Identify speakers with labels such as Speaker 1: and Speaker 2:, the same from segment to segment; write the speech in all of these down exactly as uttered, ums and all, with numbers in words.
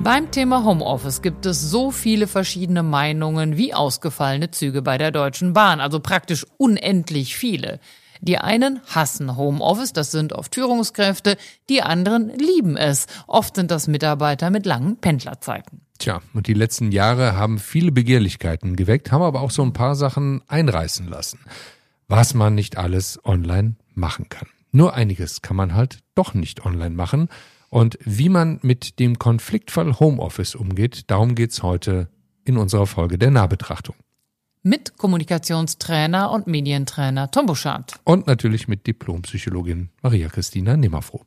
Speaker 1: Beim Thema Homeoffice gibt es so viele verschiedene Meinungen wie ausgefallene Züge bei der Deutschen Bahn, also praktisch unendlich viele. Die einen hassen Homeoffice, das sind oft Führungskräfte, die anderen lieben es. Oft sind das Mitarbeiter mit langen Pendlerzeiten.
Speaker 2: Tja, und die letzten Jahre haben viele Begehrlichkeiten geweckt, haben aber auch so ein paar Sachen einreißen lassen, was man nicht alles online machen kann. Nur einiges kann man halt doch nicht online machen. Und wie man mit dem Konfliktfall Homeoffice umgeht, darum geht's heute in unserer Folge der Nahbetrachtung.
Speaker 1: Mit Kommunikationstrainer und Medientrainer Tom Buschardt.
Speaker 2: Und natürlich mit Diplompsychologin Maria Christina Nimmerfroh.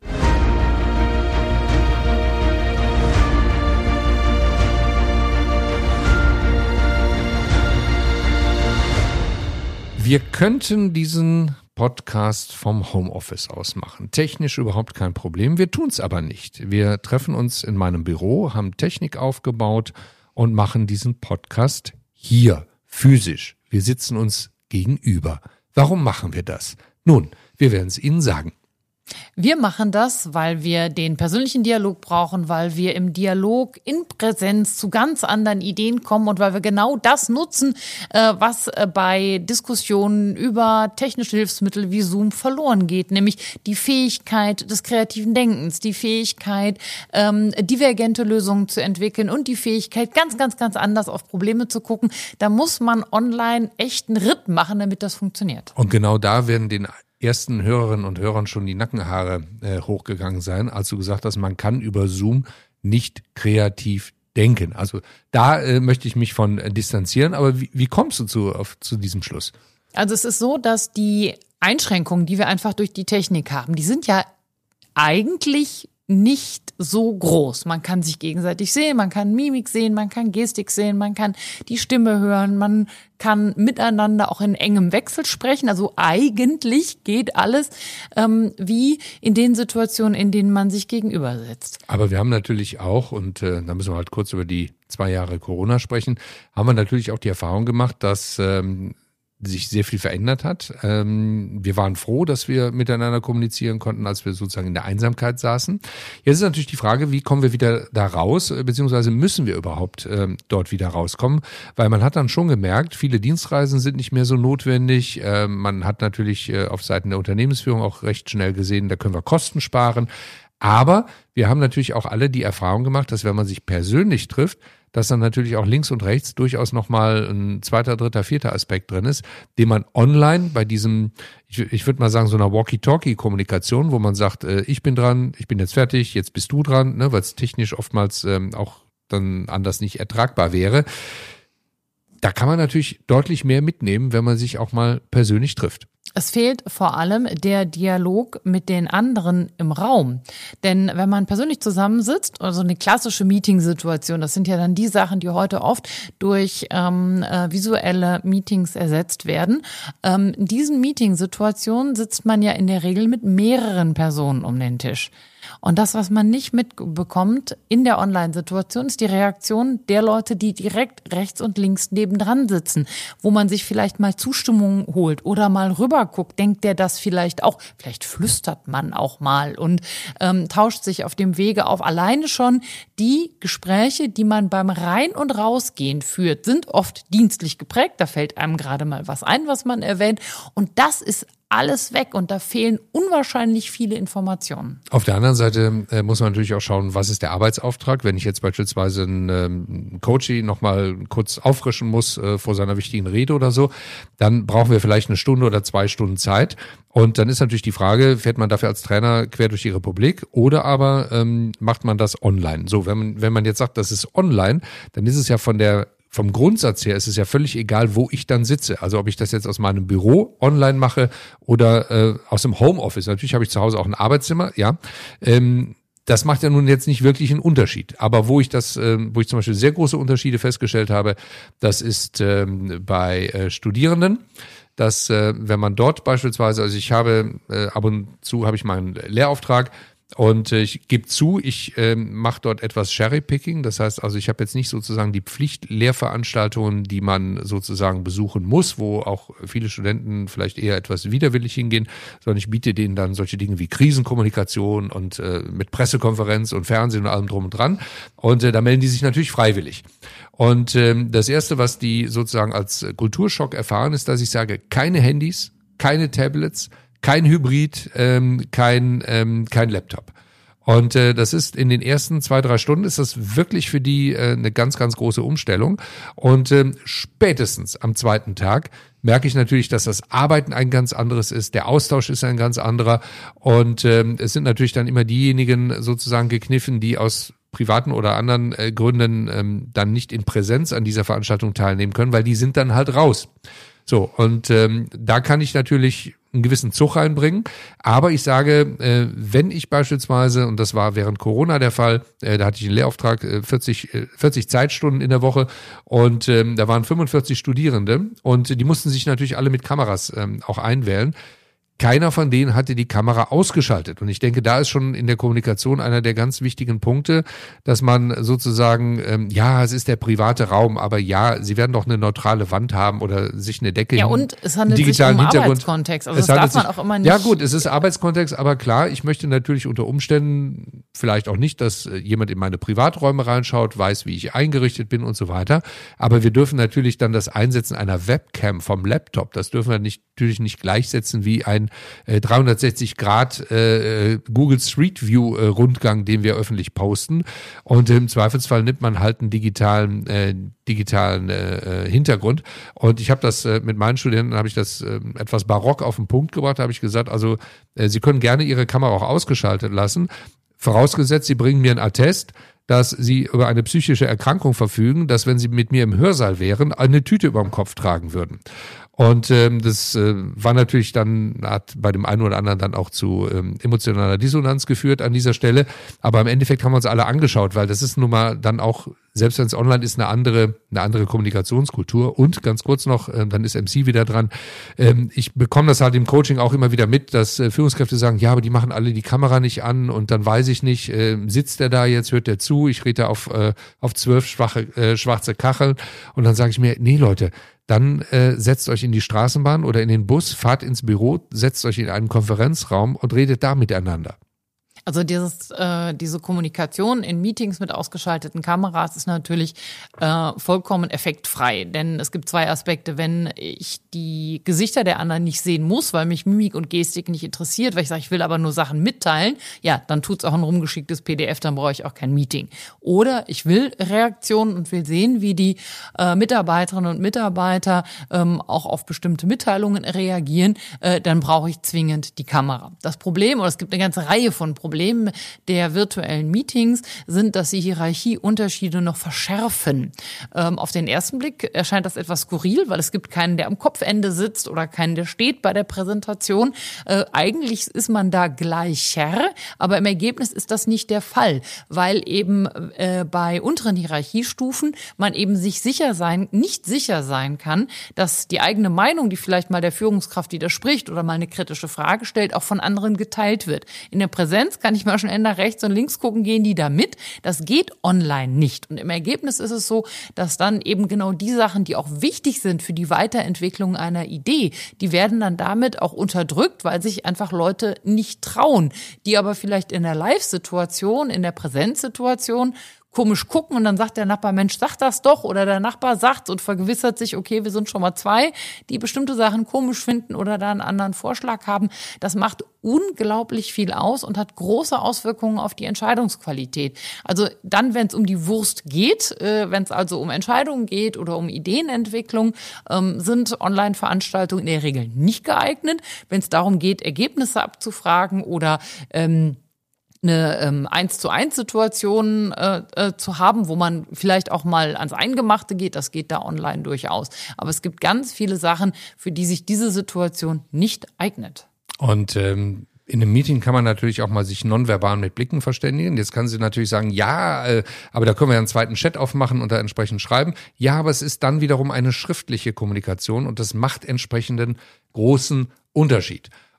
Speaker 2: Wir könnten diesen Podcast vom Homeoffice aus machen. Technisch überhaupt kein Problem. Wir tun es aber nicht. Wir treffen uns in meinem Büro, haben Technik aufgebaut und machen diesen Podcast hier, physisch. Wir sitzen uns gegenüber. Warum machen wir das? Nun, wir werden es Ihnen sagen.
Speaker 1: Wir machen das, weil wir den persönlichen Dialog brauchen, weil wir im Dialog in Präsenz zu ganz anderen Ideen kommen und weil wir genau das nutzen, was bei Diskussionen über technische Hilfsmittel wie Zoom verloren geht, nämlich die Fähigkeit des kreativen Denkens, die Fähigkeit, divergente Lösungen zu entwickeln und die Fähigkeit, ganz, ganz, ganz anders auf Probleme zu gucken. Da muss man online echt einen Ritt machen, damit das funktioniert.
Speaker 2: Und genau da werden den ersten Hörerinnen und Hörern schon die Nackenhaare äh, hochgegangen sein, als du gesagt hast, man kann über Zoom nicht kreativ denken. Also da äh, möchte ich mich von äh, distanzieren, aber wie, wie kommst du zu, auf, zu diesem Schluss?
Speaker 1: Also es ist so, dass die Einschränkungen, die wir einfach durch die Technik haben, die sind ja eigentlich nicht so groß. Man kann sich gegenseitig sehen, man kann Mimik sehen, man kann Gestik sehen, man kann die Stimme hören, man kann miteinander auch in engem Wechsel sprechen. Also eigentlich geht alles ähm, wie in den Situationen, in denen man sich gegenüber sitzt.
Speaker 2: Aber wir haben natürlich auch, und äh, da müssen wir halt kurz über die zwei Jahre Corona sprechen, haben wir natürlich auch die Erfahrung gemacht, dass ähm, sich sehr viel verändert hat. Ähm, wir waren froh, dass wir miteinander kommunizieren konnten, als wir sozusagen in der Einsamkeit saßen. Jetzt ist natürlich die Frage, wie kommen wir wieder da raus, beziehungsweise müssen wir überhaupt ähm, dort wieder rauskommen? Weil man hat dann schon gemerkt, viele Dienstreisen sind nicht mehr so notwendig. Ähm, man hat natürlich äh, auf Seiten der Unternehmensführung auch recht schnell gesehen, da können wir Kosten sparen. Aber wir haben natürlich auch alle die Erfahrung gemacht, dass wenn man sich persönlich trifft, dass dann natürlich auch links und rechts durchaus nochmal ein zweiter, dritter, vierter Aspekt drin ist, den man online bei diesem, ich, ich würde mal sagen, so einer Walkie-Talkie-Kommunikation, wo man sagt, äh, ich bin dran, ich bin jetzt fertig, jetzt bist du dran, ne, weil es technisch oftmals ähm, auch dann anders nicht ertragbar wäre. Da kann man natürlich deutlich mehr mitnehmen, wenn man sich auch mal persönlich trifft.
Speaker 1: Es fehlt vor allem der Dialog mit den anderen im Raum. Denn wenn man persönlich zusammensitzt, also eine klassische Meetingsituation, das sind ja dann die Sachen, die heute oft durch ähm, äh, visuelle Meetings ersetzt werden. Ähm, in diesen Meetingsituationen sitzt man ja in der Regel mit mehreren Personen um den Tisch. Und das, was man nicht mitbekommt in der Online-Situation, ist die Reaktion der Leute, die direkt rechts und links nebendran sitzen, wo man sich vielleicht mal Zustimmung holt oder mal rüber guckt. Denkt der das vielleicht auch? Vielleicht flüstert man auch mal und ähm, tauscht sich auf dem Wege auf. Alleine schon die Gespräche, die man beim Rein- und Rausgehen führt, sind oft dienstlich geprägt. Da fällt einem gerade mal was ein, was man erwähnt. Und das ist alles weg und da fehlen unwahrscheinlich viele Informationen.
Speaker 2: Auf der anderen Seite äh, muss man natürlich auch schauen, was ist der Arbeitsauftrag. Wenn ich jetzt beispielsweise einen ähm, Coachie nochmal kurz auffrischen muss äh, vor seiner wichtigen Rede oder so, dann brauchen wir vielleicht eine Stunde oder zwei Stunden Zeit. Und dann ist natürlich die Frage, fährt man dafür als Trainer quer durch die Republik oder aber ähm, macht man das online? So, wenn man, wenn man jetzt sagt, das ist online, dann ist es ja von der Vom Grundsatz her ist es ja völlig egal, wo ich dann sitze. Also ob ich das jetzt aus meinem Büro online mache oder äh, aus dem Homeoffice. Natürlich habe ich zu Hause auch ein Arbeitszimmer, ja. Ähm, das macht ja nun jetzt nicht wirklich einen Unterschied. Aber wo ich das, äh, wo ich zum Beispiel sehr große Unterschiede festgestellt habe, das ist ähm, bei äh, Studierenden. Dass äh, wenn man dort beispielsweise, also ich habe äh, ab und zu habe ich meinen Lehrauftrag, Und äh, ich gebe zu, ich äh, mache dort etwas Cherry-Picking. Das heißt also, ich habe jetzt nicht sozusagen die Pflichtlehrveranstaltungen, die man sozusagen besuchen muss, wo auch viele Studenten vielleicht eher etwas widerwillig hingehen, sondern ich biete denen dann solche Dinge wie Krisenkommunikation und äh, mit Pressekonferenz und Fernsehen und allem drum und dran. Und äh, da melden die sich natürlich freiwillig. Und ähm, das Erste, was die sozusagen als Kulturschock erfahren, ist, dass ich sage, keine Handys, keine Tablets, kein Hybrid, ähm, kein ähm, kein Laptop. Und äh, das ist in den ersten zwei, drei Stunden ist das wirklich für die äh, eine ganz, ganz große Umstellung. Und ähm, spätestens am zweiten Tag merke ich natürlich, dass das Arbeiten ein ganz anderes ist, der Austausch ist ein ganz anderer. Und ähm, es sind natürlich dann immer diejenigen sozusagen gekniffen, die aus privaten oder anderen äh, Gründen ähm, dann nicht in Präsenz an dieser Veranstaltung teilnehmen können, weil die sind dann halt raus. So, und ähm, da kann ich natürlich einen gewissen Zug reinbringen. Aber ich sage, äh, wenn ich beispielsweise, und das war während Corona der Fall, äh, da hatte ich einen Lehrauftrag, äh, vierzig, äh, vierzig Zeitstunden in der Woche und ähm, da waren fünfundvierzig Studierende und die mussten sich natürlich alle mit Kameras ähm, auch einwählen. Keiner von denen hatte die Kamera ausgeschaltet. Und ich denke, da ist schon in der Kommunikation einer der ganz wichtigen Punkte, dass man sozusagen, ähm, ja, es ist der private Raum, aber ja, sie werden doch eine neutrale Wand haben oder sich eine Decke.
Speaker 1: Ja, und es handelt sich um Arbeitskontext. Also das darf man auch immer nicht.
Speaker 2: Ja gut, es ist Arbeitskontext, aber klar, ich möchte natürlich unter Umständen vielleicht auch nicht, dass jemand in meine Privaträume reinschaut, weiß, wie ich eingerichtet bin und so weiter. Aber wir dürfen natürlich dann das Einsetzen einer Webcam vom Laptop, das dürfen wir nicht, natürlich nicht gleichsetzen wie ein dreihundertsechzig Grad äh, Google Street View äh, Rundgang, den wir öffentlich posten. Und im Zweifelsfall nimmt man halt einen digitalen äh, digitalen äh, Hintergrund. Und ich habe das äh, mit meinen Studenten, habe ich das äh, etwas barock auf den Punkt gebracht, habe ich gesagt, also äh, sie können gerne ihre Kamera auch ausgeschaltet lassen, vorausgesetzt, sie bringen mir einen Attest, dass sie über eine psychische Erkrankung verfügen, dass wenn sie mit mir im Hörsaal wären, eine Tüte über dem Kopf tragen würden. Und ähm, das äh, war natürlich dann, hat bei dem einen oder anderen dann auch zu ähm, emotionaler Dissonanz geführt an dieser Stelle. Aber im Endeffekt haben wir uns alle angeschaut, weil das ist nun mal dann auch, selbst wenn es online ist, eine andere eine andere Kommunikationskultur. Und ganz kurz noch, äh, dann ist M C wieder dran. Ähm, ich bekomme das halt im Coaching auch immer wieder mit, dass äh, Führungskräfte sagen, ja, aber die machen alle die Kamera nicht an und dann weiß ich nicht, äh, sitzt der da jetzt, hört der zu, ich rede auf äh, auf zwölf schwache äh, schwarze Kacheln und dann sage ich mir, nee Leute, dann äh, setzt euch in die Straßenbahn oder in den Bus, fahrt ins Büro, setzt euch in einen Konferenzraum und redet da miteinander.
Speaker 1: Also dieses, äh, diese Kommunikation in Meetings mit ausgeschalteten Kameras ist natürlich äh, vollkommen effektfrei, denn es gibt zwei Aspekte. Wenn ich die Gesichter der anderen nicht sehen muss, weil mich Mimik und Gestik nicht interessiert, weil ich sage, ich will aber nur Sachen mitteilen, ja, dann tut's auch ein rumgeschicktes P D F, dann brauche ich auch kein Meeting. Oder ich will Reaktionen und will sehen, wie die äh, Mitarbeiterinnen und Mitarbeiter ähm, auch auf bestimmte Mitteilungen reagieren, äh, dann brauche ich zwingend die Kamera. Das Problem, oder es gibt eine ganze Reihe von Problemen, Problem der virtuellen Meetings sind, dass sie Hierarchieunterschiede noch verschärfen. Ähm, auf den ersten Blick erscheint das etwas skurril, weil es gibt keinen, der am Kopfende sitzt oder keinen, der steht bei der Präsentation. Äh, eigentlich ist man da gleicher, aber im Ergebnis ist das nicht der Fall, weil eben äh, bei unteren Hierarchiestufen man eben sich sicher sein, nicht sicher sein kann, dass die eigene Meinung, die vielleicht mal der Führungskraft widerspricht oder mal eine kritische Frage stellt, auch von anderen geteilt wird. In der Präsenz kann ich mal schnell nach rechts und links gucken, gehen die da mit? Das geht online nicht. Und im Ergebnis ist es so, dass dann eben genau die Sachen, die auch wichtig sind für die Weiterentwicklung einer Idee, die werden dann damit auch unterdrückt, weil sich einfach Leute nicht trauen, die aber vielleicht in der Live-Situation, in der Präsenzsituation komisch gucken und dann sagt der Nachbar, Mensch, sag das doch, oder der Nachbar sagt und vergewissert sich, okay, wir sind schon mal zwei, die bestimmte Sachen komisch finden oder da einen anderen Vorschlag haben. Das macht unglaublich viel aus und hat große Auswirkungen auf die Entscheidungsqualität. Also dann, wenn es um die Wurst geht, äh, wenn es also um Entscheidungen geht oder um Ideenentwicklung, ähm, sind Online-Veranstaltungen in der Regel nicht geeignet. Wenn es darum geht, Ergebnisse abzufragen oder ähm, eine ähm, eins zu eins Situation äh, äh, zu haben, wo man vielleicht auch mal ans Eingemachte geht, das geht da online durchaus. Aber es gibt ganz viele Sachen, für die sich diese Situation nicht eignet.
Speaker 2: Und ähm in einem Meeting kann man natürlich auch mal sich nonverbal mit Blicken verständigen. Jetzt kann sie natürlich sagen, ja, äh, aber da können wir ja einen zweiten Chat aufmachen und da entsprechend schreiben. Ja, aber es ist dann wiederum eine schriftliche Kommunikation und das macht entsprechenden großen Unterschied.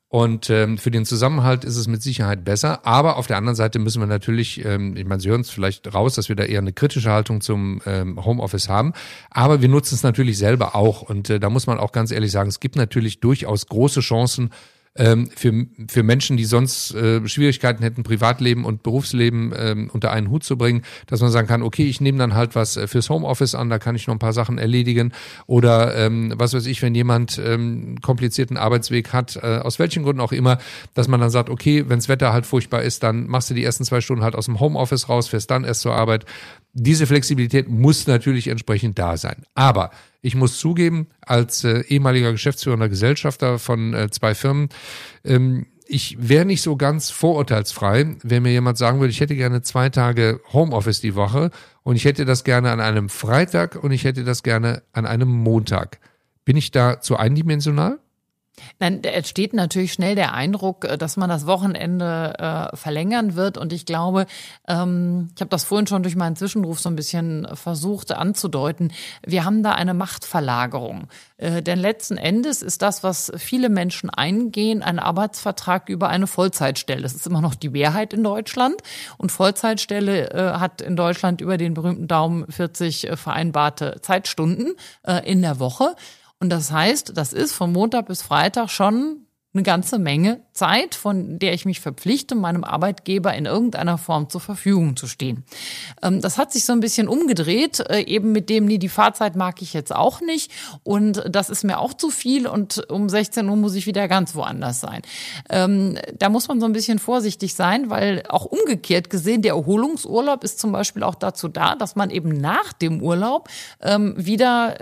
Speaker 2: Und ähm, für den Zusammenhalt ist es mit Sicherheit besser. Aber auf der anderen Seite müssen wir natürlich, ähm, ich meine, Sie hören es vielleicht raus, dass wir da eher eine kritische Haltung zum ähm, Homeoffice haben. Aber wir nutzen es natürlich selber auch. Und äh, da muss man auch ganz ehrlich sagen, es gibt natürlich durchaus große Chancen, ähm, für für Menschen, die sonst äh, Schwierigkeiten hätten, Privatleben und Berufsleben ähm, unter einen Hut zu bringen, dass man sagen kann, okay, ich nehme dann halt was fürs Homeoffice an, da kann ich noch ein paar Sachen erledigen. Oder ähm, was weiß ich, wenn jemand ähm, einen komplizierten Arbeitsweg hat, äh, aus welchen Gründen auch immer, dass man dann sagt, okay, wenns Wetter halt furchtbar ist, dann machst du die ersten zwei Stunden halt aus dem Homeoffice raus, fährst dann erst zur Arbeit. Diese Flexibilität muss natürlich entsprechend da sein. Aber ich muss zugeben, als äh, ehemaliger geschäftsführender Gesellschafter von äh, zwei Firmen, ähm, ich wäre nicht so ganz vorurteilsfrei, wenn mir jemand sagen würde, ich hätte gerne zwei Tage Homeoffice die Woche und ich hätte das gerne an einem Freitag und ich hätte das gerne an einem Montag. Bin ich da zu eindimensional?
Speaker 1: Nein, da entsteht natürlich schnell der Eindruck, dass man das Wochenende äh, verlängern wird. Und ich glaube, ähm, ich habe das vorhin schon durch meinen Zwischenruf so ein bisschen versucht anzudeuten, wir haben da eine Machtverlagerung. Äh, denn letzten Endes ist das, was viele Menschen eingehen, ein Arbeitsvertrag über eine Vollzeitstelle. Das ist immer noch die Mehrheit in Deutschland. Und Vollzeitstelle äh, hat in Deutschland über den berühmten Daumen vierzig äh, vereinbarte Zeitstunden äh, in der Woche. Und das heißt, das ist von Montag bis Freitag schon eine ganze Menge Zeit, von der ich mich verpflichte, meinem Arbeitgeber in irgendeiner Form zur Verfügung zu stehen. Das hat sich so ein bisschen umgedreht, eben mit dem, nee, die Fahrzeit mag ich jetzt auch nicht und das ist mir auch zu viel und um sechzehn Uhr muss ich wieder ganz woanders sein. Da muss man so ein bisschen vorsichtig sein, weil auch umgekehrt gesehen, der Erholungsurlaub ist zum Beispiel auch dazu da, dass man eben nach dem Urlaub wieder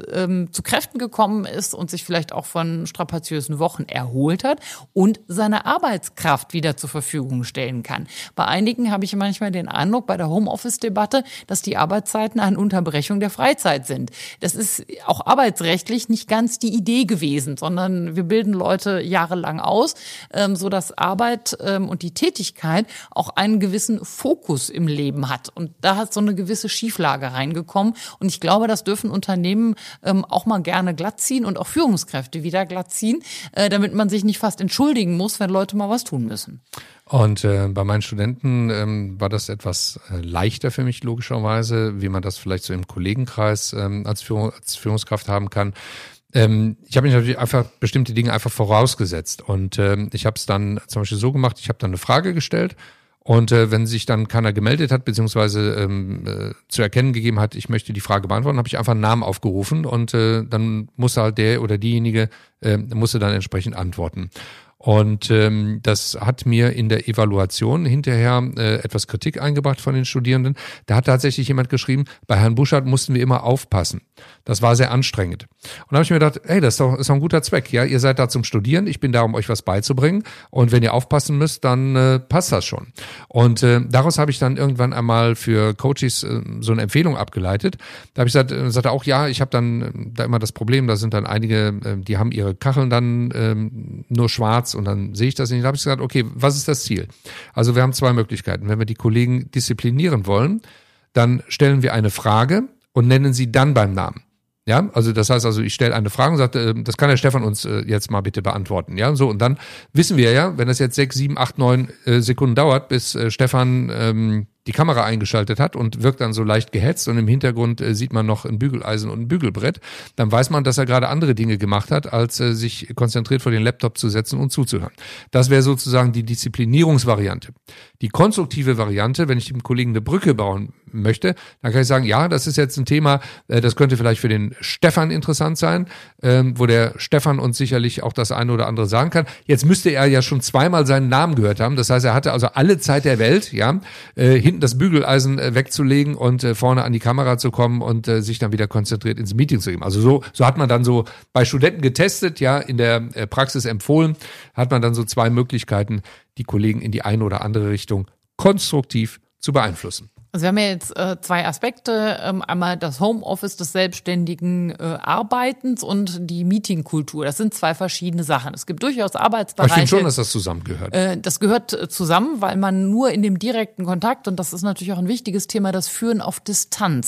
Speaker 1: zu Kräften gekommen ist und sich vielleicht auch von strapaziösen Wochen erholt hat und seine Arbeitskraft wieder zur Verfügung stellen kann. Bei einigen habe ich manchmal den Eindruck bei der Homeoffice-Debatte, dass die Arbeitszeiten eine Unterbrechung der Freizeit sind. Das ist auch arbeitsrechtlich nicht ganz die Idee gewesen, sondern wir bilden Leute jahrelang aus, so dass Arbeit und die Tätigkeit auch einen gewissen Fokus im Leben hat. Und da hat so eine gewisse Schieflage reingekommen. Und ich glaube, das dürfen Unternehmen auch mal gerne glattziehen und auch Führungskräfte wieder glattziehen, damit man sich nicht fast entschuldigen muss, wenn Leute mal was tun müssen.
Speaker 2: Und äh, bei meinen Studenten ähm, war das etwas äh, leichter für mich logischerweise, wie man das vielleicht so im Kollegenkreis ähm, als, Führung, als Führungskraft haben kann. Ähm, ich habe mich natürlich einfach bestimmte Dinge einfach vorausgesetzt und ähm, ich habe es dann zum Beispiel so gemacht, ich habe dann eine Frage gestellt. Und äh, wenn sich dann keiner gemeldet hat, beziehungsweise ähm, äh, zu erkennen gegeben hat, ich möchte die Frage beantworten, habe ich einfach einen Namen aufgerufen und äh, dann musste halt der oder diejenige, äh, musste dann entsprechend antworten. Und ähm, das hat mir in der Evaluation hinterher äh, etwas Kritik eingebracht von den Studierenden. Da hat tatsächlich jemand geschrieben, bei Herrn Buschardt mussten wir immer aufpassen. Das war sehr anstrengend. Und da habe ich mir gedacht, hey, das ist doch, ist doch ein guter Zweck. Ja, ihr seid da zum Studieren, ich bin da, um euch was beizubringen. Und wenn ihr aufpassen müsst, dann äh, passt das schon. Und äh, daraus habe ich dann irgendwann einmal für Coaches äh, so eine Empfehlung abgeleitet. Da habe ich gesagt, äh, sagte auch, ja, ich habe dann äh, da immer das Problem, da sind dann einige, äh, die haben ihre Kacheln dann äh, nur schwarz und dann sehe ich das nicht. Da habe ich gesagt, okay, was ist das Ziel? Also wir haben zwei Möglichkeiten. Wenn wir die Kollegen disziplinieren wollen, dann stellen wir eine Frage und nennen sie dann beim Namen. Ja, also das heißt also, ich stelle eine Frage und sage, äh, das kann der Stefan uns äh, jetzt mal bitte beantworten. Ja, so und dann wissen wir ja, wenn das jetzt sechs, sieben, acht, neun äh, Sekunden dauert, bis äh, Stefan ähm, die Kamera eingeschaltet hat und wirkt dann so leicht gehetzt und im Hintergrund äh, sieht man noch ein Bügeleisen und ein Bügelbrett, dann weiß man, dass er gerade andere Dinge gemacht hat, als äh, sich konzentriert vor den Laptop zu setzen und zuzuhören. Das wäre sozusagen die Disziplinierungsvariante. Die konstruktive Variante, wenn ich dem Kollegen eine Brücke bauen möchte, dann kann ich sagen, ja, das ist jetzt ein Thema, äh, das könnte vielleicht für den Stefan interessant sein, ähm, wo der Stefan uns sicherlich auch das eine oder andere sagen kann. Jetzt müsste er ja schon zweimal seinen Namen gehört haben, das heißt, er hatte also alle Zeit der Welt, ja, äh, hinten das Bügeleisen äh, wegzulegen und äh, vorne an die Kamera zu kommen und äh, sich dann wieder konzentriert ins Meeting zu geben. Also so, so hat man dann so bei Studenten getestet, ja, in der äh, Praxis empfohlen, hat man dann so zwei Möglichkeiten, die Kollegen in die eine oder andere Richtung konstruktiv zu beeinflussen.
Speaker 1: Also wir haben ja jetzt äh, zwei Aspekte, ähm, einmal das Homeoffice des selbstständigen äh, Arbeitens und die Meetingkultur. Das sind zwei verschiedene Sachen. Es gibt durchaus Arbeitsbereiche.
Speaker 2: Aber ich finde schon, dass das zusammengehört.
Speaker 1: Äh, das gehört äh, zusammen, weil man nur in dem direkten Kontakt, und das ist natürlich auch ein wichtiges Thema, das Führen auf Distanz.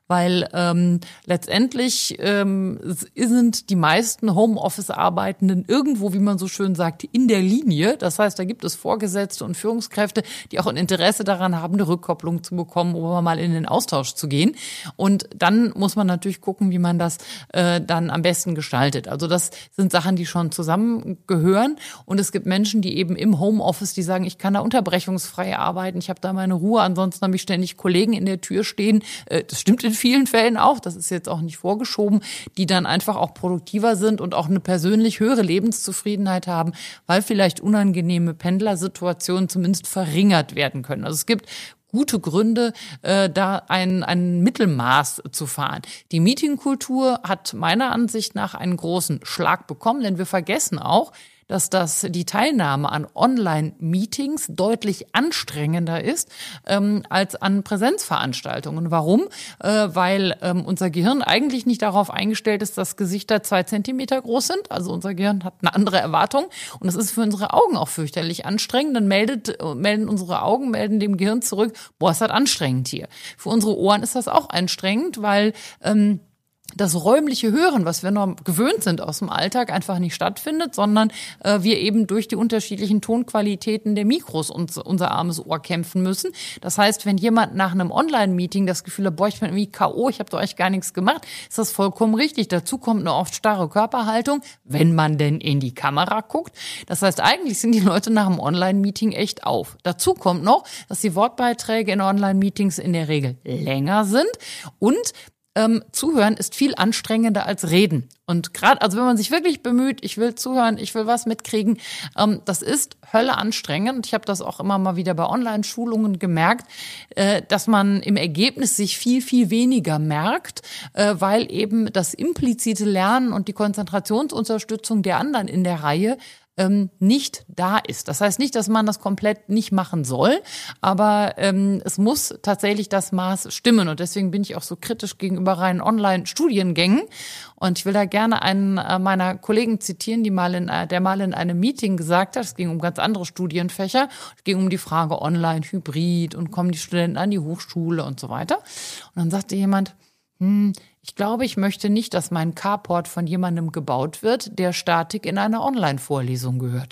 Speaker 1: weil ähm, letztendlich ähm, sind die meisten Homeoffice-Arbeitenden irgendwo, wie man so schön sagt, in der Linie. Das heißt, da gibt es Vorgesetzte und Führungskräfte, die auch ein Interesse daran haben, eine Rückkopplung zu bekommen, oder mal in den Austausch zu gehen. Und dann muss man natürlich gucken, wie man das äh, dann am besten gestaltet. Also das sind Sachen, die schon zusammengehören. Und es gibt Menschen, die eben im Homeoffice, die sagen, ich kann da unterbrechungsfrei arbeiten, ich habe da meine Ruhe, ansonsten habe ich ständig Kollegen in der Tür stehen. Äh, das stimmt in vielen Fällen auch, das ist jetzt auch nicht vorgeschoben, die dann einfach auch produktiver sind und auch eine persönlich höhere Lebenszufriedenheit haben, weil vielleicht unangenehme Pendlersituationen zumindest verringert werden können. Also es gibt gute Gründe, äh, da ein, ein Mittelmaß zu fahren. Die Meetingkultur hat meiner Ansicht nach einen großen Schlag bekommen, denn wir vergessen auch, dass das die Teilnahme an Online-Meetings deutlich anstrengender ist ähm, als an Präsenzveranstaltungen. Warum? Äh, weil ähm, unser Gehirn eigentlich nicht darauf eingestellt ist, dass Gesichter zwei Zentimeter groß sind. Also unser Gehirn hat eine andere Erwartung und das ist für unsere Augen auch fürchterlich anstrengend. Dann meldet, melden unsere Augen, melden dem Gehirn zurück, boah, ist das anstrengend hier. Für unsere Ohren ist das auch anstrengend, weil ähm, das räumliche Hören, was wir noch gewöhnt sind aus dem Alltag, einfach nicht stattfindet, sondern äh, wir eben durch die unterschiedlichen Tonqualitäten der Mikros uns, unser armes Ohr kämpfen müssen. Das heißt, wenn jemand nach einem Online-Meeting das Gefühl hat, boah, ich bin irgendwie K O, ich habe doch echt gar nichts gemacht, ist das vollkommen richtig. Dazu kommt eine oft starre Körperhaltung, wenn man denn in die Kamera guckt. Das heißt, eigentlich sind die Leute nach einem Online-Meeting echt auf. Dazu kommt noch, dass die Wortbeiträge in Online-Meetings in der Regel länger sind und Ähm, zuhören ist viel anstrengender als reden. Und gerade, also wenn man sich wirklich bemüht, ich will zuhören, ich will was mitkriegen, ähm, das ist Hölle anstrengend. Ich habe das auch immer mal wieder bei Online-Schulungen gemerkt, äh, dass man im Ergebnis sich viel, viel weniger merkt, äh, weil eben das implizite Lernen und die Konzentrationsunterstützung der anderen in der Reihe ähm, nicht da ist. Das heißt nicht, dass man das komplett nicht machen soll, aber ähm, es muss tatsächlich das Maß stimmen. Und deswegen bin ich auch so kritisch gegenüber reinen Online-Studiengängen. Und ich will da gerne einen äh, meiner Kollegen zitieren, die mal in, äh, der mal in einem Meeting gesagt hat, es ging um ganz andere Studienfächer, es ging um die Frage Online, Hybrid und kommen die Studenten an die Hochschule und so weiter. Und dann sagte jemand, hm, ich glaube, ich möchte nicht, dass mein Carport von jemandem gebaut wird, der Statik in einer Online-Vorlesung gehört.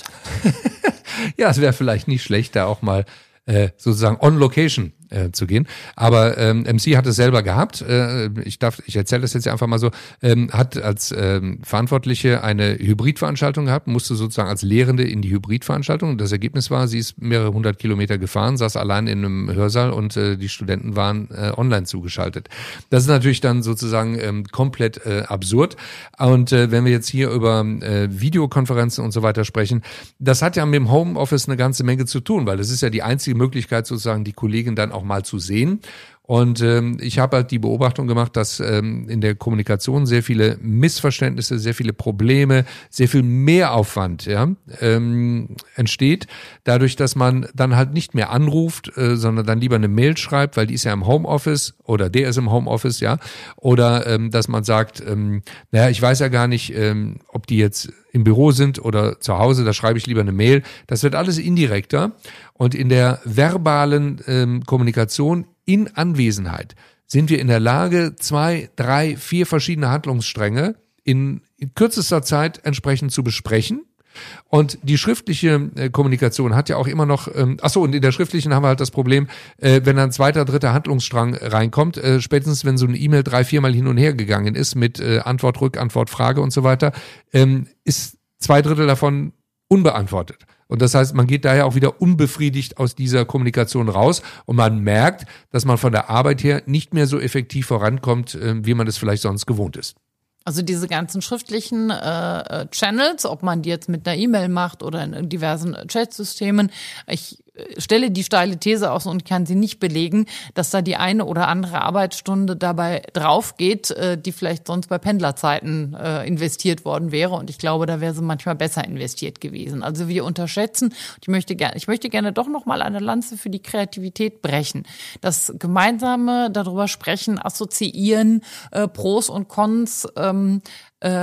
Speaker 2: Ja, es wäre vielleicht nicht schlecht, da auch mal äh, sozusagen on location äh, zu gehen. Aber ähm, M C hat es selber gehabt. Äh, ich darf, ich erzähle das jetzt einfach mal so. Ähm, hat als ähm, Verantwortliche eine Hybridveranstaltung gehabt, musste sozusagen als Lehrende in die Hybridveranstaltung. Das Ergebnis war, sie ist mehrere hundert Kilometer gefahren, saß allein in einem Hörsaal und äh, die Studenten waren äh, online zugeschaltet. Das ist natürlich dann sozusagen ähm, komplett äh, absurd. Und äh, wenn wir jetzt hier über äh, Videokonferenzen und so weiter sprechen, das hat ja mit dem Homeoffice eine ganze Menge zu tun, weil das ist ja die einzige Möglichkeit, sozusagen die Kollegen dann auch mal zu sehen. Und ähm, ich habe halt die Beobachtung gemacht, dass ähm, in der Kommunikation sehr viele Missverständnisse, sehr viele Probleme, sehr viel Mehraufwand ja, ähm, entsteht, dadurch, dass man dann halt nicht mehr anruft, äh, sondern dann lieber eine Mail schreibt, weil die ist ja im Homeoffice oder der ist im Homeoffice, ja, oder ähm, dass man sagt, ähm, naja, ich weiß ja gar nicht, ähm, ob die jetzt im Büro sind oder zu Hause, da schreibe ich lieber eine Mail. Das wird alles indirekter und in der verbalen ähm, Kommunikation in Anwesenheit sind wir in der Lage, zwei, drei, vier verschiedene Handlungsstränge in, in kürzester Zeit entsprechend zu besprechen. Und die schriftliche äh, Kommunikation hat ja auch immer noch, ähm, ach so, und in der schriftlichen haben wir halt das Problem, äh, wenn ein zweiter, dritter Handlungsstrang reinkommt, äh, spätestens wenn so eine E-Mail drei, viermal hin und her gegangen ist mit äh, Antwort, Rückantwort, Frage und so weiter, ähm, ist zwei Drittel davon unbeantwortet. Und das heißt, man geht daher auch wieder unbefriedigt aus dieser Kommunikation raus und man merkt, dass man von der Arbeit her nicht mehr so effektiv vorankommt, äh, wie man es vielleicht sonst gewohnt ist.
Speaker 1: Also diese ganzen schriftlichen äh, Channels, ob man die jetzt mit einer E-Mail macht oder in diversen Chatsystemen, ich stelle die steile These aus und kann sie nicht belegen, dass da die eine oder andere Arbeitsstunde dabei drauf geht, äh, die vielleicht sonst bei Pendlerzeiten äh, investiert worden wäre. Und ich glaube, da wäre sie manchmal besser investiert gewesen. Also wir unterschätzen, ich möchte gerne, ich möchte gerne doch noch mal eine Lanze für die Kreativität brechen. Das gemeinsame darüber sprechen, assoziieren, äh, Pros und Cons, ähm, äh,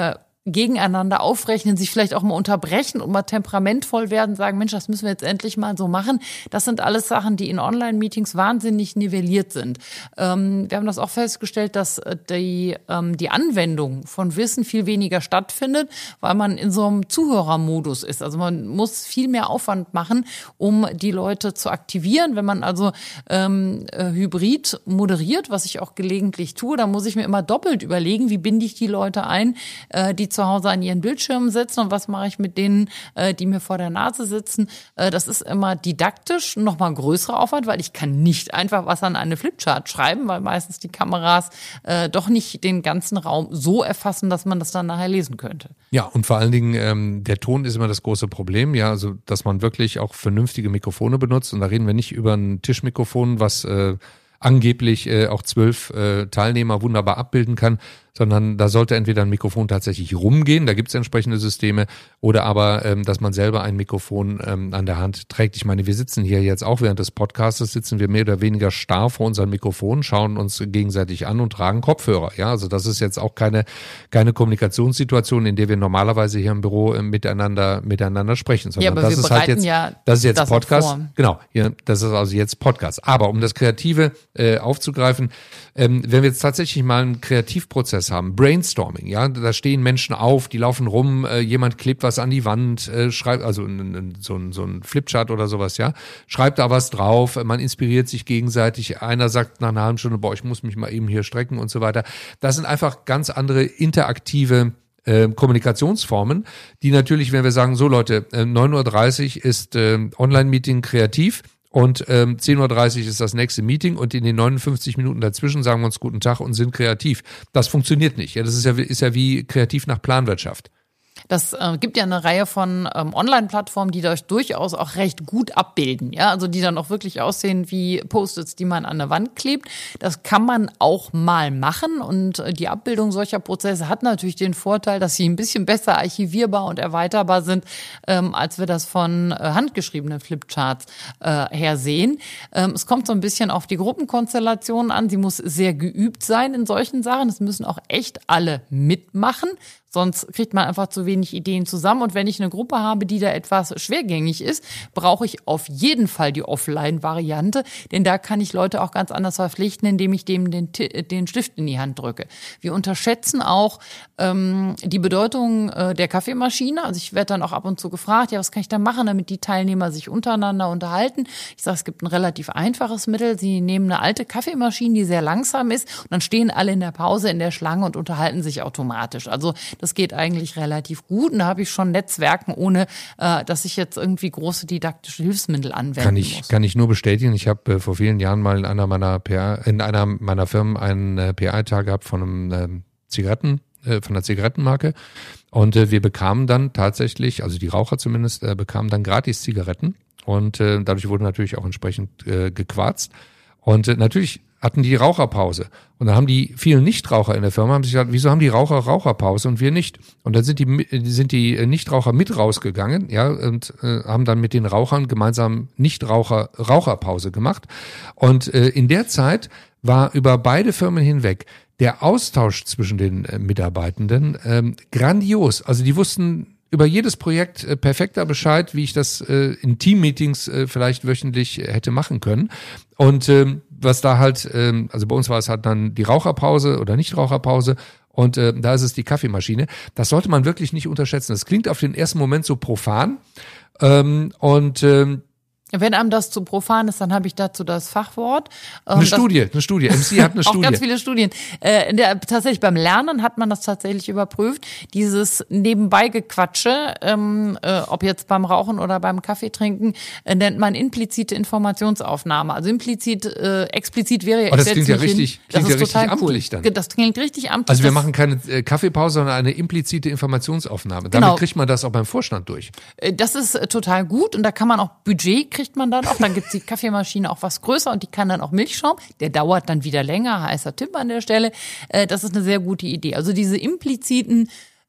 Speaker 1: gegeneinander aufrechnen, sich vielleicht auch mal unterbrechen und mal temperamentvoll werden, sagen, Mensch, das müssen wir jetzt endlich mal so machen. Das sind alles Sachen, die in Online-Meetings wahnsinnig nivelliert sind. Ähm, wir haben das auch festgestellt, dass die, ähm, die Anwendung von Wissen viel weniger stattfindet, weil man in so einem Zuhörermodus ist. Also man muss viel mehr Aufwand machen, um die Leute zu aktivieren. Wenn man also ähm, äh, hybrid moderiert, was ich auch gelegentlich tue, dann muss ich mir immer doppelt überlegen, wie binde ich die Leute ein, äh, die zu Hause an ihren Bildschirmen sitzen und was mache ich mit denen, äh, die mir vor der Nase sitzen. Äh, das ist immer didaktisch nochmal ein größerer Aufwand, weil ich kann nicht einfach was an eine Flipchart schreiben, weil meistens die Kameras äh, doch nicht den ganzen Raum so erfassen, dass man das dann nachher lesen könnte.
Speaker 2: Ja, und vor allen Dingen, ähm, der Ton ist immer das große Problem, ja, also dass man wirklich auch vernünftige Mikrofone benutzt und da reden wir nicht über ein Tischmikrofon, was äh, angeblich äh, auch zwölf äh, Teilnehmer wunderbar abbilden kann, sondern da sollte entweder ein Mikrofon tatsächlich rumgehen, da gibt es entsprechende Systeme, oder aber, ähm, dass man selber ein Mikrofon ähm, an der Hand trägt. Ich meine, wir sitzen hier jetzt auch während des Podcasts, sitzen wir mehr oder weniger starr vor unseren Mikrofonen, schauen uns gegenseitig an und tragen Kopfhörer. Ja, also das ist jetzt auch keine keine Kommunikationssituation, in der wir normalerweise hier im Büro äh, miteinander miteinander sprechen, sondern
Speaker 1: ja, aber
Speaker 2: das
Speaker 1: wir
Speaker 2: ist halt jetzt
Speaker 1: ja
Speaker 2: das ist jetzt
Speaker 1: das
Speaker 2: Podcast. Genau, hier, das ist also jetzt Podcast. Aber um das Kreative äh, aufzugreifen, ähm, wenn wir jetzt tatsächlich mal einen Kreativprozess haben, Brainstorming, ja, da stehen Menschen auf, die laufen rum, äh, jemand klebt was an die Wand, äh, schreibt, also n, n, so ein so ein Flipchart oder sowas, ja, schreibt da was drauf, man inspiriert sich gegenseitig, einer sagt nach einer halben Stunde, boah, ich muss mich mal eben hier strecken und so weiter. Das sind einfach ganz andere interaktive äh, Kommunikationsformen, die natürlich, wenn wir sagen, so Leute, äh, neun Uhr dreißig ist äh, Online-Meeting kreativ, und ähm, zehn Uhr dreißig ist das nächste Meeting und in den neunundfünfzig Minuten dazwischen sagen wir uns guten Tag und sind kreativ. Das funktioniert nicht. Ja, das ist ja, ist ja wie kreativ nach Planwirtschaft.
Speaker 1: Das äh, gibt ja eine Reihe von ähm, Online-Plattformen, die das durchaus auch recht gut abbilden, ja, also die dann auch wirklich aussehen wie Post-its, die man an der Wand klebt. Das kann man auch mal machen und äh, die Abbildung solcher Prozesse hat natürlich den Vorteil, dass sie ein bisschen besser archivierbar und erweiterbar sind, ähm, als wir das von äh, handgeschriebenen Flipcharts äh, her sehen. Ähm, es kommt so ein bisschen auf die Gruppenkonstellation an. Sie muss sehr geübt sein in solchen Sachen. Es müssen auch echt alle mitmachen. Sonst kriegt man einfach zu wenig Ideen zusammen. Und wenn ich eine Gruppe habe, die da etwas schwergängig ist, brauche ich auf jeden Fall die Offline-Variante. Denn da kann ich Leute auch ganz anders verpflichten, indem ich dem den, den Stift in die Hand drücke. Wir unterschätzen auch ähm, die Bedeutung äh, der Kaffeemaschine. Also ich werde dann auch ab und zu gefragt, ja, was kann ich da machen, damit die Teilnehmer sich untereinander unterhalten? Ich sage, es gibt ein relativ einfaches Mittel. Sie nehmen eine alte Kaffeemaschine, die sehr langsam ist, und dann stehen alle in der Pause in der Schlange und unterhalten sich automatisch. Also das geht eigentlich relativ gut und da habe ich schon Netzwerken, ohne äh, dass ich jetzt irgendwie große didaktische Hilfsmittel anwenden
Speaker 2: kann ich,
Speaker 1: muss.
Speaker 2: Kann ich nur bestätigen. Ich habe äh, vor vielen Jahren mal in einer meiner P R, in einer meiner Firmen einen äh, P R-Tag gehabt von einem äh, Zigaretten, äh, von einer Zigarettenmarke, und äh, wir bekamen dann tatsächlich, also die Raucher zumindest, äh, bekamen dann gratis Zigaretten und äh, dadurch wurde natürlich auch entsprechend äh, gequarzt und äh, natürlich hatten die Raucherpause. Und dann haben die vielen Nichtraucher in der Firma haben sich gesagt, wieso haben die Raucher Raucherpause und wir nicht? Und dann sind die sind die Nichtraucher mit rausgegangen, ja, und äh, haben dann mit den Rauchern gemeinsam Nichtraucher Raucherpause gemacht. Und äh, in der Zeit war über beide Firmen hinweg der Austausch zwischen den äh, Mitarbeitenden ähm, grandios. Also die wussten über jedes Projekt äh, perfekter Bescheid, wie ich das äh, in Teammeetings äh, vielleicht wöchentlich äh, hätte machen können. Und ähm, was da halt, ähm, also bei uns war es halt dann die Raucherpause oder Nichtraucherpause und äh, da ist es die Kaffeemaschine. Das sollte man wirklich nicht unterschätzen. Das klingt auf den ersten Moment so profan ähm, und ähm,
Speaker 1: wenn einem das zu profan ist, dann habe ich dazu das Fachwort.
Speaker 2: Ähm, eine Studie, eine Studie. M C hat eine Studie.
Speaker 1: Auch ganz viele Studien. Äh, in der, tatsächlich beim Lernen hat man das tatsächlich überprüft. Dieses Nebenbeigequatsche, ähm, äh, ob jetzt beim Rauchen oder beim Kaffeetrinken, äh, nennt man implizite Informationsaufnahme. Also implizit, äh, explizit wäre ja,
Speaker 2: oh, das klingt ja richtig,
Speaker 1: klingt
Speaker 2: klingt ja richtig
Speaker 1: cool.
Speaker 2: amtlich dann.
Speaker 1: Das klingt richtig amtlich.
Speaker 2: Also wir machen keine äh, Kaffeepause, sondern eine implizite Informationsaufnahme. Damit genau. kriegt man das auch beim Vorstand durch.
Speaker 1: Äh, das ist äh, total gut und da kann man auch Budget kriegen. Kriegt man dann auch, dann gibt's die Kaffeemaschine auch was größer und die kann dann auch Milchschaum, der dauert dann wieder länger, heißer Tipp an der Stelle, das ist eine sehr gute Idee. Also diese impliziten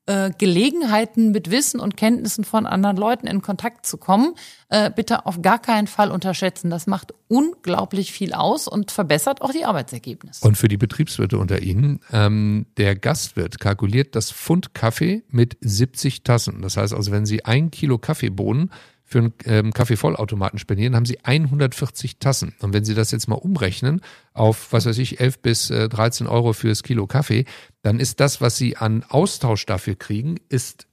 Speaker 1: äh, Gelegenheiten mit Wissen und Kenntnissen von anderen Leuten in Kontakt zu kommen, äh, bitte auf gar keinen Fall unterschätzen. Das macht unglaublich viel aus und verbessert auch die Arbeitsergebnisse.
Speaker 2: Und für die Betriebswirte unter Ihnen, ähm, der Gastwirt kalkuliert das Pfund Kaffee mit siebzig Tassen. Das heißt also, wenn Sie ein Kilo Kaffeebohnen für einen ähm, Kaffeevollautomaten spendieren, haben Sie hundertvierzig Tassen. Und wenn Sie das jetzt mal umrechnen auf, was weiß ich, elf bis dreizehn Euro fürs Kilo Kaffee, dann ist das, was Sie an Austausch dafür kriegen, ist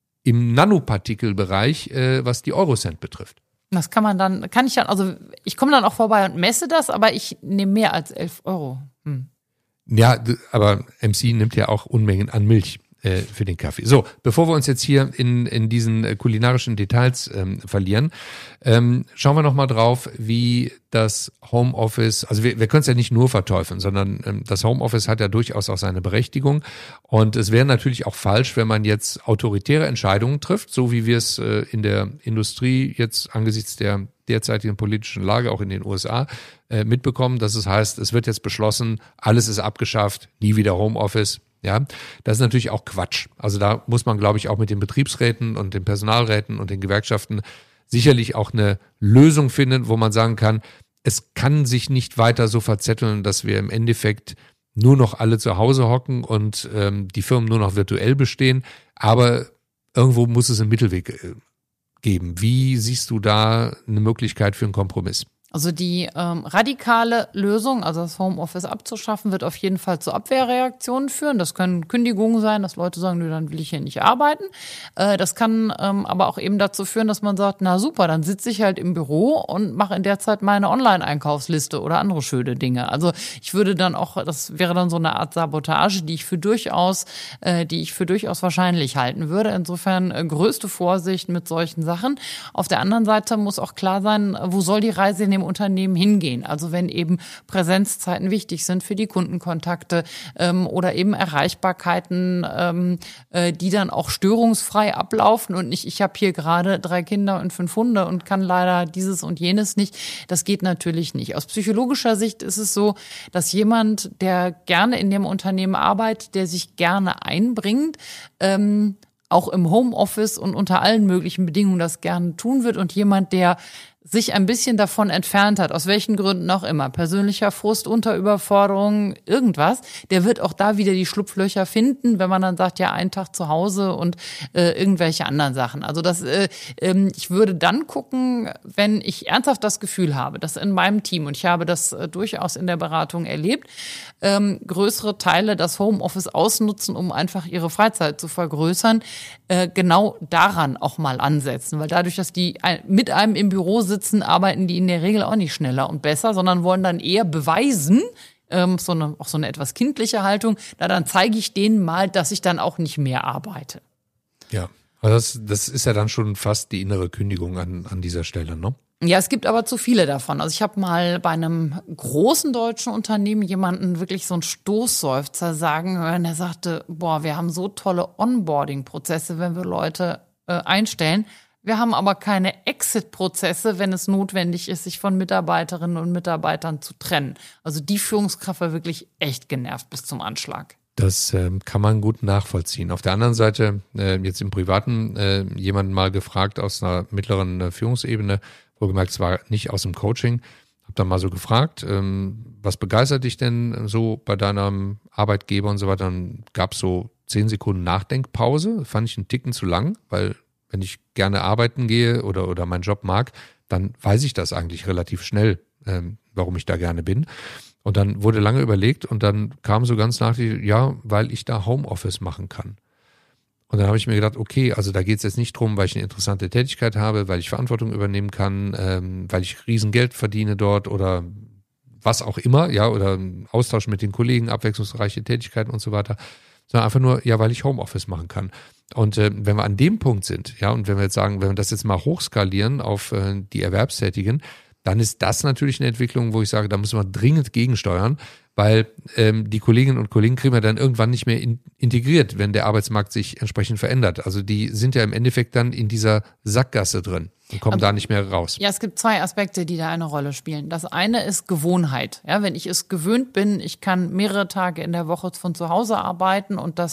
Speaker 2: im Nanopartikelbereich, äh, was die Eurocent betrifft.
Speaker 1: Das kann man dann, kann ich dann, also ich komme dann auch vorbei und messe das, aber ich nehme mehr als elf Euro. Hm.
Speaker 2: Ja, aber M C nimmt ja auch Unmengen an Milch äh, für den Kaffee. So, bevor wir uns jetzt hier in in diesen äh, kulinarischen Details ähm, verlieren, ähm, schauen wir nochmal drauf, wie das Homeoffice, also wir, wir können es ja nicht nur verteufeln, sondern ähm, das Homeoffice hat ja durchaus auch seine Berechtigung. Und es wäre natürlich auch falsch, wenn man jetzt autoritäre Entscheidungen trifft, so wie wir es äh, in der Industrie jetzt angesichts der derzeitigen politischen Lage, auch in den U S A, äh, mitbekommen, dass es heißt, es wird jetzt beschlossen, alles ist abgeschafft, nie wieder Homeoffice. Ja, das ist natürlich auch Quatsch. Also da muss man, glaube ich, auch mit den Betriebsräten und den Personalräten und den Gewerkschaften sicherlich auch eine Lösung finden, wo man sagen kann, es kann sich nicht weiter so verzetteln, dass wir im Endeffekt nur noch alle zu Hause hocken und ähm, die Firmen nur noch virtuell bestehen. Aber irgendwo muss es einen Mittelweg äh, geben. Wie siehst du da eine Möglichkeit für einen Kompromiss?
Speaker 1: Also die ähm, radikale Lösung, also das Homeoffice abzuschaffen, wird auf jeden Fall zu Abwehrreaktionen führen. Das können Kündigungen sein, dass Leute sagen, nö, dann will ich hier nicht arbeiten. Äh, das kann ähm, aber auch eben dazu führen, dass man sagt, na super, dann sitze ich halt im Büro und mache in der Zeit meine Online-Einkaufsliste oder andere schöne Dinge. Also ich würde dann auch, das wäre dann so eine Art Sabotage, die ich für durchaus, äh, die ich für durchaus wahrscheinlich halten würde. Insofern äh, größte Vorsicht mit solchen Sachen. Auf der anderen Seite muss auch klar sein, wo soll die Reise in dem Unternehmen hingehen. Also wenn eben Präsenzzeiten wichtig sind für die Kundenkontakte ähm, oder eben Erreichbarkeiten, ähm, äh, die dann auch störungsfrei ablaufen und nicht, ich habe hier gerade drei Kinder und fünf Hunde und kann leider dieses und jenes nicht. Das geht natürlich nicht. Aus psychologischer Sicht ist es so, dass jemand, der gerne in dem Unternehmen arbeitet, der sich gerne einbringt, ähm, auch im Homeoffice und unter allen möglichen Bedingungen das gerne tun wird, und jemand, der sich ein bisschen davon entfernt hat, aus welchen Gründen auch immer, persönlicher Frust, Unterüberforderung, irgendwas, der wird auch da wieder die Schlupflöcher finden, wenn man dann sagt, ja, einen Tag zu Hause und äh, irgendwelche anderen Sachen. Also das, äh, äh, ich würde dann gucken, wenn ich ernsthaft das Gefühl habe, dass in meinem Team, und ich habe das äh, durchaus in der Beratung erlebt, ähm, größere Teile das Homeoffice ausnutzen, um einfach ihre Freizeit zu vergrößern, äh, genau daran auch mal ansetzen, weil dadurch, dass die mit einem im Büro sitzen, arbeiten die in der Regel auch nicht schneller und besser, sondern wollen dann eher beweisen, ähm, so eine, auch so eine etwas kindliche Haltung, na dann zeige ich denen mal, dass ich dann auch nicht mehr arbeite.
Speaker 2: Ja, also das, das ist ja dann schon fast die innere Kündigung an, an dieser Stelle, ne?
Speaker 1: Ja, es gibt aber zu viele davon. Also ich habe mal bei einem großen deutschen Unternehmen jemanden wirklich so einen Stoßseufzer sagen hören, der sagte, boah, wir haben so tolle Onboarding-Prozesse, wenn wir Leute äh, einstellen. Wir haben aber keine Exit-Prozesse, wenn es notwendig ist, sich von Mitarbeiterinnen und Mitarbeitern zu trennen. Also die Führungskraft war wirklich echt genervt bis zum Anschlag.
Speaker 2: Das ähm, kann man gut nachvollziehen. Auf der anderen Seite, äh, jetzt im Privaten, äh, jemanden mal gefragt aus einer mittleren äh, Führungsebene, wohlgemerkt, es war nicht aus dem Coaching, habe dann mal so gefragt, ähm, was begeistert dich denn so bei deinem Arbeitgeber und so weiter. Dann gab es so zehn Sekunden Nachdenkpause, fand ich einen Ticken zu lang, weil wenn ich gerne arbeiten gehe oder, oder meinen Job mag, dann weiß ich das eigentlich relativ schnell, ähm, warum ich da gerne bin. Und dann wurde lange überlegt und dann kam so ganz nach, ja, weil ich da Homeoffice machen kann. Und dann habe ich mir gedacht, okay, also da geht es jetzt nicht drum, weil ich eine interessante Tätigkeit habe, weil ich Verantwortung übernehmen kann, ähm, weil ich Riesengeld verdiene dort oder was auch immer, ja, oder Austausch mit den Kollegen, abwechslungsreiche Tätigkeiten und so weiter, sondern einfach nur, ja, weil ich Homeoffice machen kann. Und äh, wenn wir an dem Punkt sind, ja, und wenn wir jetzt sagen, wenn wir das jetzt mal hochskalieren auf äh, die Erwerbstätigen, dann ist das natürlich eine Entwicklung, wo ich sage, da müssen wir dringend gegensteuern, weil ähm, die Kolleginnen und Kollegen kriegen wir dann irgendwann nicht mehr in, integriert, wenn der Arbeitsmarkt sich entsprechend verändert. Also die sind ja im Endeffekt dann in dieser Sackgasse drin und kommen Aber, da nicht mehr raus.
Speaker 1: Ja, es gibt zwei Aspekte, die da eine Rolle spielen. Das eine ist Gewohnheit. Ja, wenn ich es gewöhnt bin, ich kann mehrere Tage in der Woche von zu Hause arbeiten und das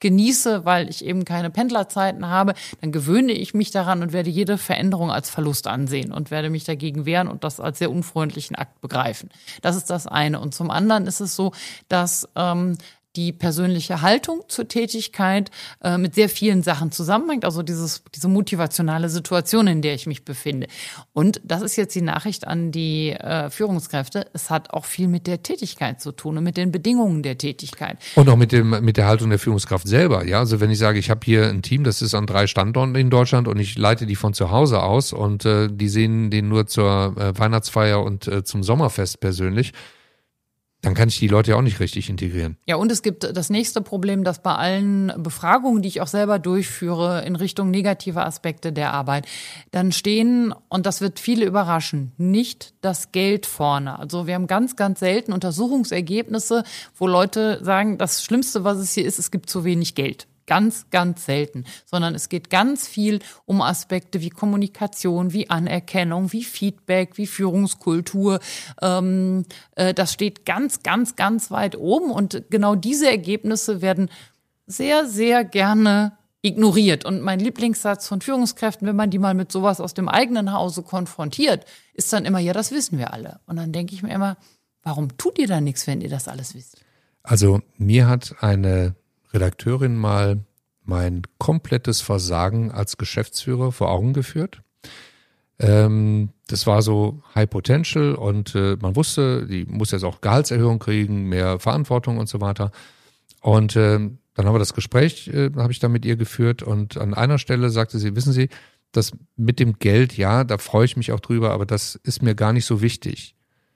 Speaker 1: genieße, weil ich eben keine Pendlerzeiten habe, dann gewöhne ich mich daran und werde jede Veränderung als Verlust ansehen und werde mich dagegen wehren und das als sehr unfreundlichen Akt begreifen. Das ist das eine. Und zum anderen ist es so, dass ähm, die persönliche Haltung zur Tätigkeit äh, mit sehr vielen Sachen zusammenhängt, also dieses diese motivationale Situation, in der ich mich befinde. Und das ist jetzt die Nachricht an die äh, Führungskräfte. Es hat auch viel mit der Tätigkeit zu tun und mit den Bedingungen der Tätigkeit.
Speaker 2: Und auch mit dem mit der Haltung der Führungskraft selber. Ja, also wenn ich sage, ich habe hier ein Team, das ist an drei Standorten in Deutschland und ich leite die von zu Hause aus und äh, die sehen den nur zur äh, Weihnachtsfeier und äh, zum Sommerfest persönlich, dann kann ich die Leute ja auch nicht richtig integrieren.
Speaker 1: Ja, und es gibt das nächste Problem, dass bei allen Befragungen, die ich auch selber durchführe, in Richtung negativer Aspekte der Arbeit, dann stehen, und das wird viele überraschen, nicht das Geld vorne. Also wir haben ganz, ganz selten Untersuchungsergebnisse, wo Leute sagen, das Schlimmste, was es hier ist, es gibt zu wenig Geld. Ganz, ganz selten, sondern es geht ganz viel um Aspekte wie Kommunikation, wie Anerkennung, wie Feedback, wie Führungskultur. Ähm, äh, das steht ganz, ganz, ganz weit oben und genau diese Ergebnisse werden sehr, sehr gerne ignoriert. Und mein Lieblingssatz von Führungskräften, wenn man die mal mit sowas aus dem eigenen Hause konfrontiert, ist dann immer, ja, das wissen wir alle. Und dann denke ich mir immer, warum tut ihr da nichts, wenn ihr das alles wisst?
Speaker 2: Also mir hat eine Redakteurin mal mein komplettes Versagen als Geschäftsführer vor Augen geführt. Ähm, das war so High Potential und äh, man wusste, die muss jetzt auch Gehaltserhöhung kriegen, mehr Verantwortung und so weiter. Und äh, dann haben wir das Gespräch, äh, habe ich da mit ihr geführt und an einer Stelle sagte sie, wissen Sie, das mit dem Geld, ja, da freue ich mich auch drüber, aber das ist mir gar nicht so wichtig.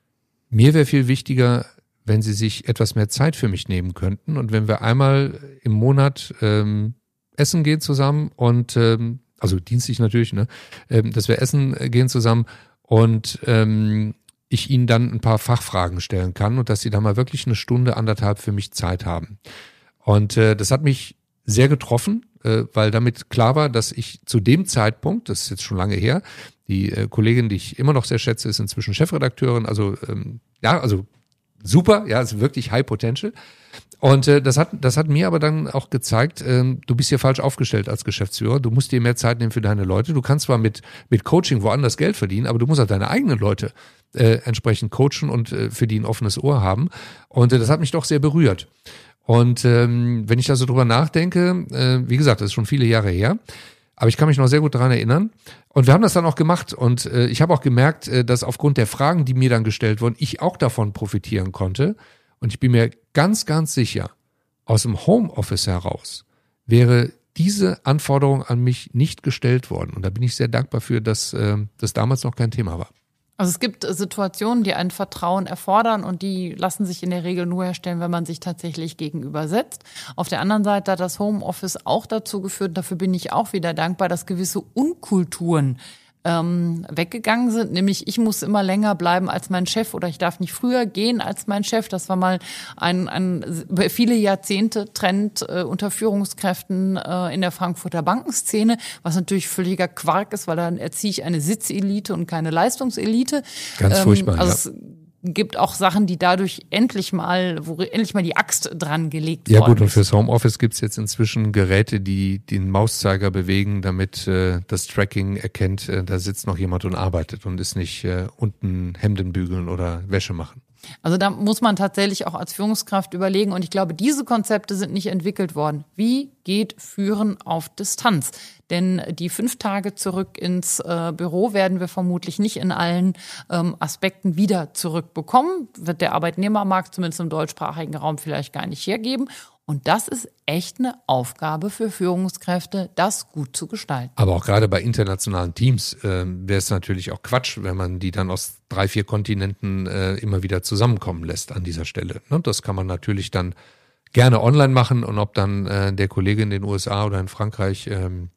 Speaker 2: Mir wäre viel wichtiger, wenn Sie sich etwas mehr Zeit für mich nehmen könnten und wenn wir einmal im Monat ähm, essen gehen zusammen und ähm, also dienstlich natürlich, ne, ähm, dass wir essen gehen zusammen und ähm, ich Ihnen dann ein paar Fachfragen stellen kann und dass Sie da mal wirklich eine Stunde, anderthalb für mich Zeit haben. Und äh, das hat mich sehr getroffen, äh, weil damit klar war, dass ich zu dem Zeitpunkt, das ist jetzt schon lange her, die äh, Kollegin, die ich immer noch sehr schätze, ist inzwischen Chefredakteurin, also ähm, ja, also super, ja, ist wirklich High Potential. Und äh, das hat das hat mir aber dann auch gezeigt, ähm, du bist hier falsch aufgestellt als Geschäftsführer. Du musst dir mehr Zeit nehmen für deine Leute. Du kannst zwar mit mit Coaching woanders Geld verdienen, aber du musst auch deine eigenen Leute äh, entsprechend coachen und äh, für die ein offenes Ohr haben. Und äh, das hat mich doch sehr berührt. Und ähm, wenn ich da so drüber nachdenke, äh, wie gesagt, das ist schon viele Jahre her, aber ich kann mich noch sehr gut daran erinnern. Und wir haben das dann auch gemacht. Und äh, ich habe auch gemerkt, äh, dass aufgrund der Fragen, die mir dann gestellt wurden, ich auch davon profitieren konnte. Und ich bin mir ganz, ganz sicher, aus dem Homeoffice heraus wäre diese Anforderung an mich nicht gestellt worden. Und da bin ich sehr dankbar für, dass äh, das damals noch kein Thema war.
Speaker 1: Also es gibt Situationen, die ein Vertrauen erfordern und die lassen sich in der Regel nur herstellen, wenn man sich tatsächlich gegenübersetzt. Auf der anderen Seite hat das Homeoffice auch dazu geführt, dafür bin ich auch wieder dankbar, dass gewisse Unkulturen ähm, weggegangen sind, nämlich ich muss immer länger bleiben als mein Chef oder ich darf nicht früher gehen als mein Chef. Das war mal ein, ein über viele Jahrzehnte Trend äh, unter Führungskräften äh, in der Frankfurter Bankenszene, was natürlich völliger Quark ist, weil dann erziehe ich eine Sitzelite und keine Leistungselite.
Speaker 2: Ganz furchtbar,
Speaker 1: ähm, also
Speaker 2: ja.
Speaker 1: Es gibt auch Sachen, die dadurch endlich mal, wo endlich mal die Axt dran gelegt
Speaker 2: ja,
Speaker 1: worden
Speaker 2: gut, und
Speaker 1: ist.
Speaker 2: fürs Homeoffice gibt's jetzt inzwischen Geräte, die den Mauszeiger bewegen, damit äh, das Tracking erkennt, äh, da sitzt noch jemand und arbeitet und ist nicht äh, unten Hemden bügeln oder Wäsche machen.
Speaker 1: Also da muss man tatsächlich auch als Führungskraft überlegen und ich glaube, diese Konzepte sind nicht entwickelt worden. Wie geht Führen auf Distanz? Denn die fünf Tage zurück ins äh, Büro werden wir vermutlich nicht in allen ähm, Aspekten wieder zurückbekommen. Wird der Arbeitnehmermarkt zumindest im deutschsprachigen Raum vielleicht gar nicht hergeben. Und das ist echt eine Aufgabe für Führungskräfte, das gut zu gestalten.
Speaker 2: Aber auch gerade bei internationalen Teams äh, wäre es natürlich auch Quatsch, wenn man die dann aus drei, vier Kontinenten äh, immer wieder zusammenkommen lässt an dieser Stelle. Ne? Das kann man natürlich dann gerne online machen und ob dann äh, der Kollege in den U S A oder in Frankreich ähm,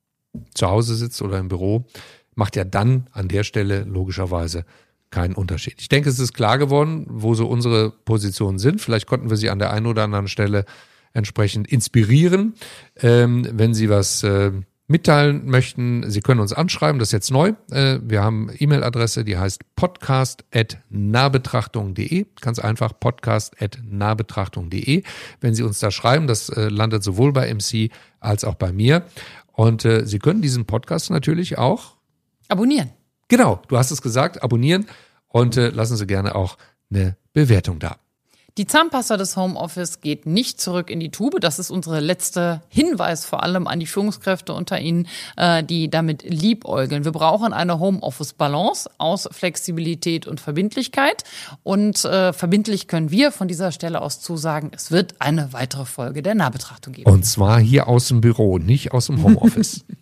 Speaker 2: zu Hause sitzt oder im Büro, macht ja dann an der Stelle logischerweise keinen Unterschied. Ich denke, es ist klar geworden, wo so unsere Positionen sind. Vielleicht konnten wir Sie an der einen oder anderen Stelle entsprechend inspirieren. Ähm, wenn Sie was äh, mitteilen möchten, Sie können uns anschreiben, das ist jetzt neu. Wir haben eine E-Mail-Adresse, die heißt podcast at nahbetrachtung punkt de. Ganz einfach, podcast at nahbetrachtung punkt de. Wenn Sie uns da schreiben, das landet sowohl bei M C als auch bei mir. Und Sie können diesen Podcast natürlich auch
Speaker 1: abonnieren.
Speaker 2: Genau, du hast es gesagt, abonnieren und lassen Sie gerne auch eine Bewertung da.
Speaker 1: Die Zahnpasta des Homeoffice geht nicht zurück in die Tube. Das ist unsere letzte Hinweis vor allem an die Führungskräfte unter Ihnen, die damit liebäugeln. Wir brauchen eine Homeoffice-Balance aus Flexibilität und Verbindlichkeit. Und äh, verbindlich können wir von dieser Stelle aus zusagen, es wird eine weitere Folge der Nahbetrachtung geben.
Speaker 2: Und zwar hier aus dem Büro, nicht aus dem Homeoffice.